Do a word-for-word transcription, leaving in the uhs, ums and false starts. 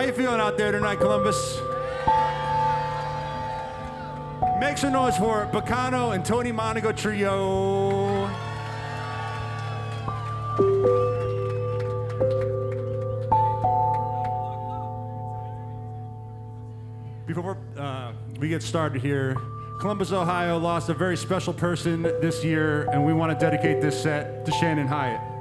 How you feeling out there tonight, Columbus? Make some noise for Bacano and Tony Monaco Trio. Before uh, we get started here, Columbus, Ohio lost a very special person this year, and we want to dedicate this set to Shannon Hyatt.